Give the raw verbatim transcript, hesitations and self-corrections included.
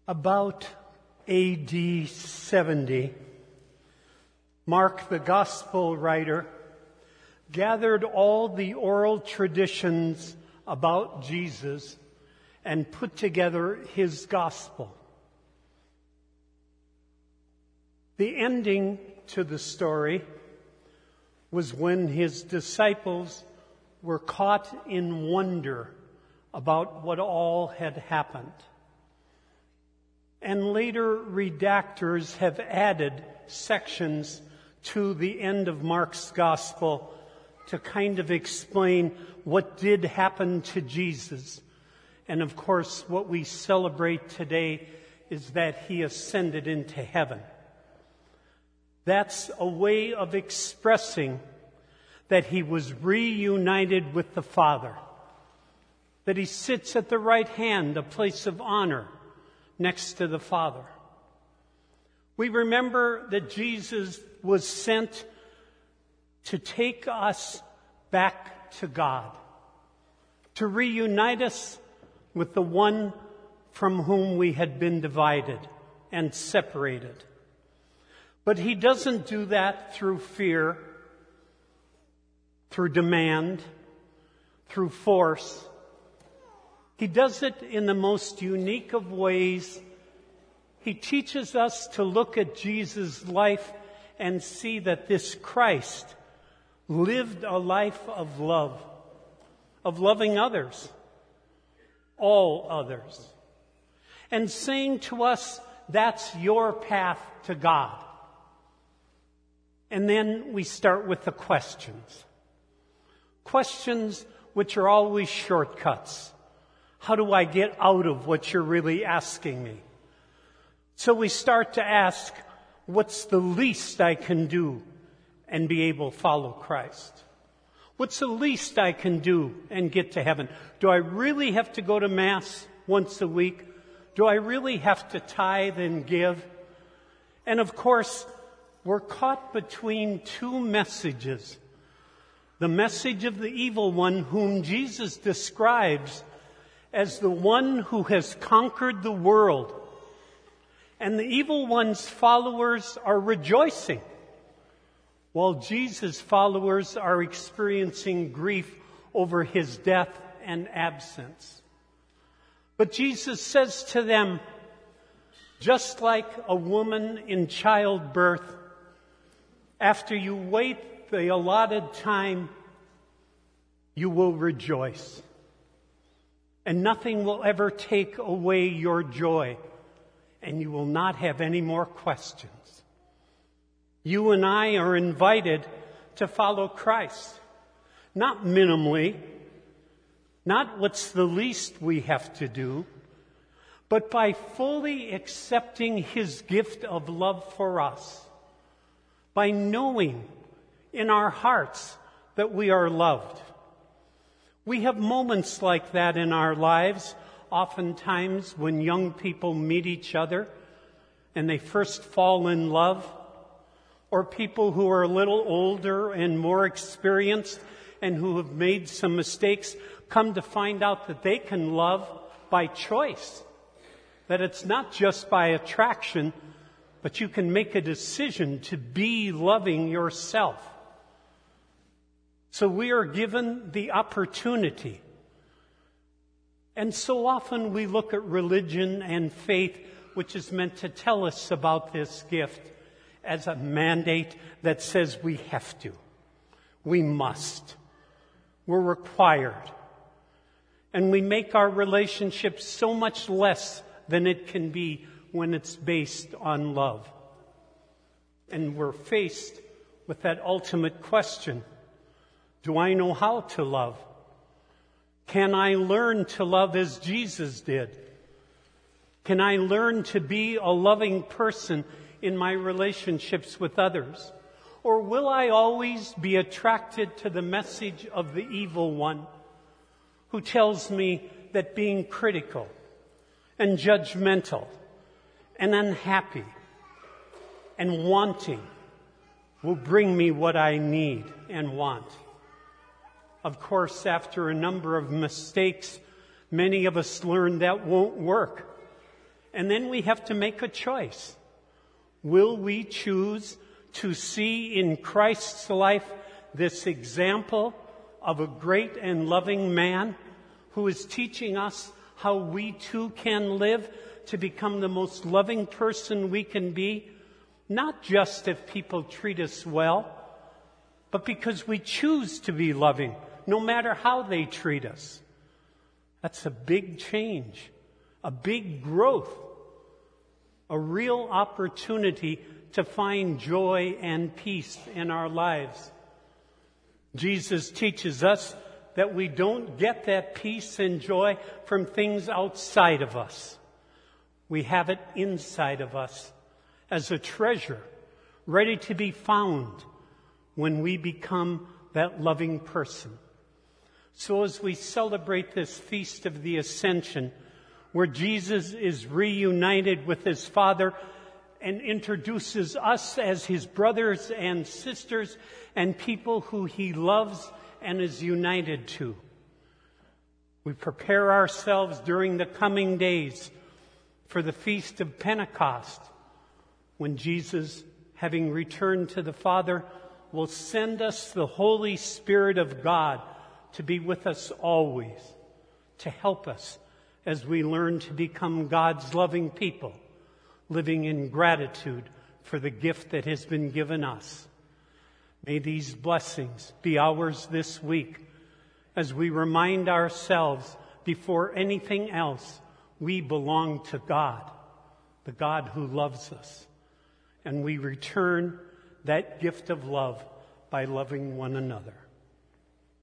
About A D seventy, Mark, the gospel writer, gathered all the oral traditions about Jesus and put together his gospel. The ending to the story was when his disciples were caught in wonder about what all had happened. And later redactors have added sections to the end of Mark's gospel to kind of explain what did happen to Jesus. And of course, what we celebrate today is that he ascended into heaven. That's a way of expressing that he was reunited with the Father, that he sits at the right hand, a place of honor, next to the Father. We remember that Jesus was sent to take us back to God, to reunite us with the one from whom we had been divided and separated. But he doesn't do that through fear, through demand, through force. He does it in the most unique of ways. He teaches us to look at Jesus' life and see that this Christ lived a life of love, of loving others, all others, and saying to us, that's your path to God. And then we start with the questions. Questions which are always shortcuts. How do I get out of what you're really asking me? So we start to ask, what's the least I can do and be able to follow Christ? What's the least I can do and get to heaven? Do I really have to go to Mass once a week? Do I really have to tithe and give? And of course, we're caught between two messages. The message of the evil one, whom Jesus describes as the one who has conquered the world. And the evil one's followers are rejoicing, while Jesus' followers are experiencing grief over his death and absence. But Jesus says to them, just like a woman in childbirth, after you wait the allotted time, you will rejoice. And nothing will ever take away your joy, and you will not have any more questions. You and I are invited to follow Christ, not minimally, not what's the least we have to do, but by fully accepting his gift of love for us, by knowing in our hearts that we are loved. We have moments like that in our lives, oftentimes when young people meet each other and they first fall in love, or people who are a little older and more experienced and who have made some mistakes come to find out that they can love by choice, that it's not just by attraction, but you can make a decision to be loving yourself. So we are given the opportunity. And so often we look at religion and faith, which is meant to tell us about this gift, as a mandate that says we have to. We must. We're required. And we make our relationship so much less than it can be when it's based on love. And we're faced with that ultimate question. Do I know how to love? Can I learn to love as Jesus did? Can I learn to be a loving person in my relationships with others? Or will I always be attracted to the message of the evil one who tells me that being critical and judgmental and unhappy and wanting will bring me what I need and want? Of course, after a number of mistakes, many of us learn that won't work. And then we have to make a choice. Will we choose to see in Christ's life this example of a great and loving man who is teaching us how we too can live to become the most loving person we can be, not just if people treat us well, but because we choose to be loving, no matter how they treat us. That's a big change, a big growth, a real opportunity to find joy and peace in our lives. Jesus teaches us that we don't get that peace and joy from things outside of us. We have it inside of us as a treasure, ready to be found when we become that loving person. So as we celebrate this feast of the Ascension, where Jesus is reunited with his Father and introduces us as his brothers and sisters and people who he loves and is united to, we prepare ourselves during the coming days for the Feast of Pentecost, when Jesus, having returned to the Father, will send us the Holy Spirit of God to be with us always, to help us as we learn to become God's loving people, living in gratitude for the gift that has been given us. May these blessings be ours this week as we remind ourselves before anything else we belong to God, the God who loves us. And we return that gift of love by loving one another.